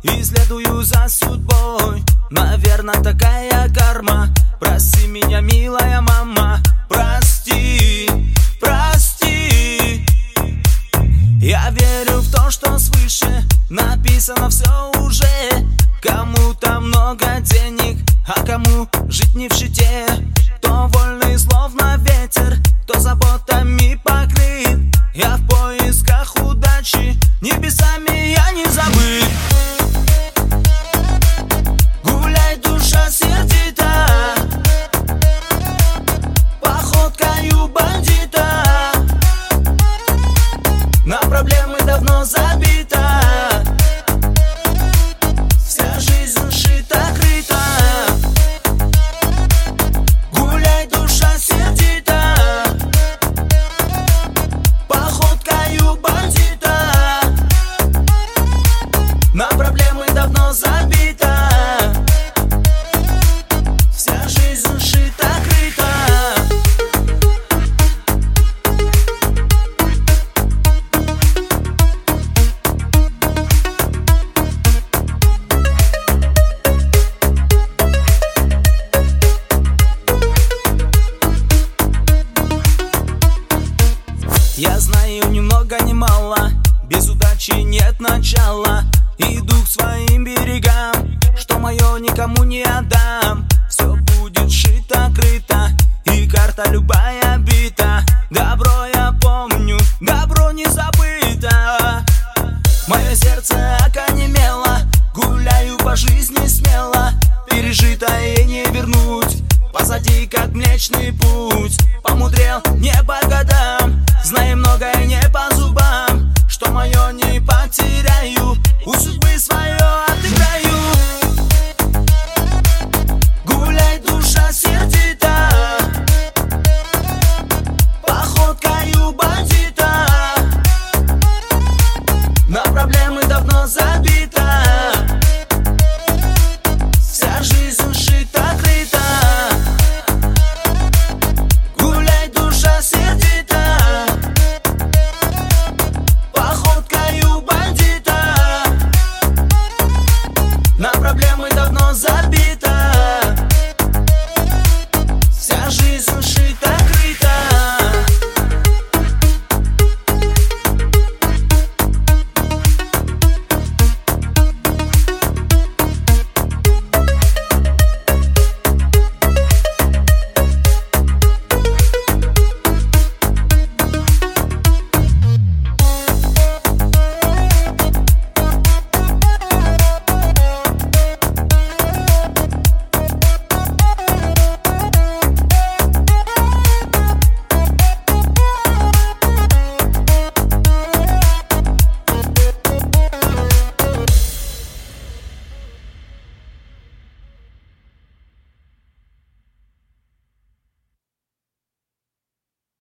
и следую за судьбой. Наверное, такая карма. Прости меня, милая мама, прости, прости. Я верю в то, что свыше написано все уже. Кому-то много денег, а кому жить не в щите. Кто вольный, словно ветер, кто заботами покрыт. Я в поисках удачи, небесами я не забыт. Гуляй, душа сердита, походкою бандита. На проблемы давно забита. Вся жизнь шита-крыта. Гуляй, душа сердита, походкою бандита. На проблемы давно забита. Вся жизнь шита-крыта. Я знаю ни много ни мало, без удачи нет начала. Иду к своим берегам, что мое никому не отдам. Все будет шито-крыто, и карта любая бита. Добро я помню, добро не забыто. Мое сердце окаменело, гуляю по жизни смело. Пережитое не вернуть, позади как Млечный Путь. Помудрел не по годам, знаю многое не по зубам. Что мое не потеряю,